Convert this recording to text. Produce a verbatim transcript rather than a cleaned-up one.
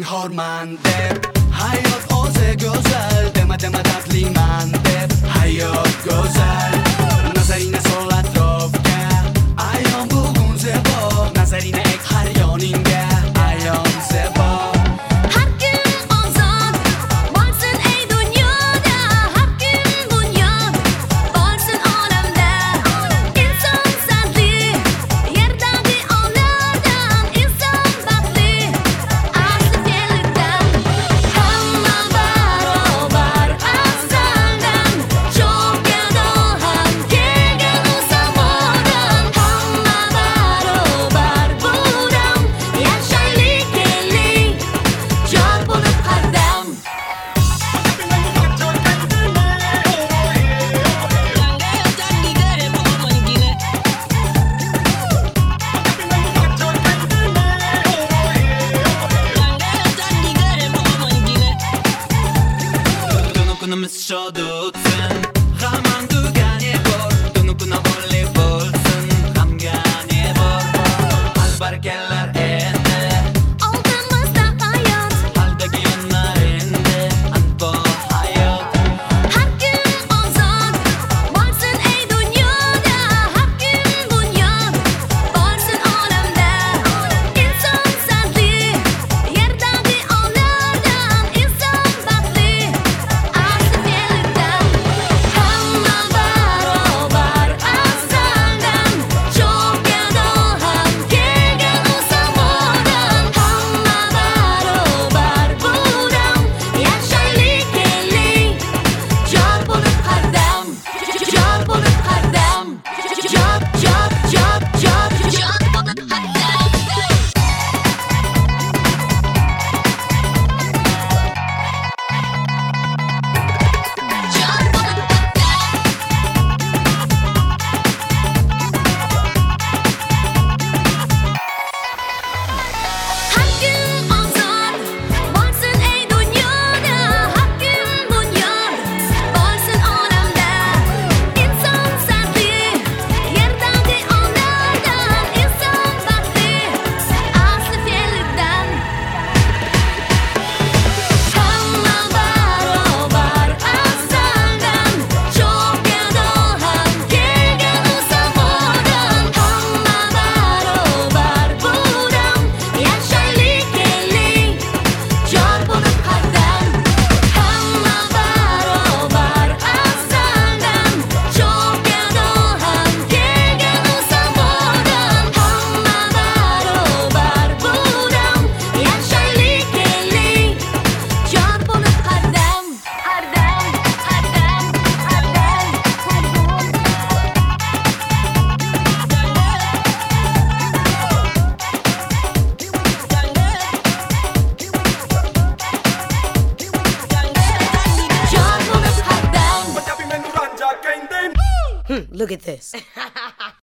zinhorman deb. Hayot o'zi go'zal, dema dema dardliman deb. Hayot go'zal, nazaringni sol atrofga, ayon bugun zebo. Nazaringni ek har yoningga, ayon zebo. Har kun ozod bo'lsin ey dunyoda, har kun bunyod bo'lsin olamda. Inson zotli, yerdagi olamdan, inson baxtli, asli fe'lidan. Hamma barobar afzaldan, cho'kadi ham kelgan u zamondan. Hamma barobar buram, yashaylik keling, jod bo'lib qadam. Tunu kunimiz shod o'tsin, hamon tugani bor. Tunu kuni volle bo'lsin, hamgani bor. Albarkalar endi, Oldimizda hayot, haldagi yonar endi, anbo hayot. har kun ozod bo'lsin ey dunyoda, har kun bunyod bo'lsin olamda. Inson zotli, yerdagi olamdan, inson baxtli, asli fe'lidan. Hamma barobar afzaldan, cho'kadi ham kelgan u zamondan. Hamma barobar buram, yashaylik keling, jod bo'lib qadam. Jod bo'lib qadam. Jod, jod, jod, jod, jod bo'lib qadam. Jod bo'lib qadam. Har kun ozod bo'lsin ey dunyoda, har kun bunyod bo'lsin olamda. Inson zotli, yerdagi olamdan, inson baxtli, asli fe'lidan. Hamma barobar afzaldan, cho'kadi ham kelgan u zamondan. Hamma barobar buram, yashaylik keling, jod bo'lib qadam. Hamma barobar afzaldan, cho'kadi ham kelgan u zamondan. Hamma barobar buram, yashaylik keling, jod bo'lib qadam. Qadam, qadam, jod bo'lib qadam. Hmm, look at this.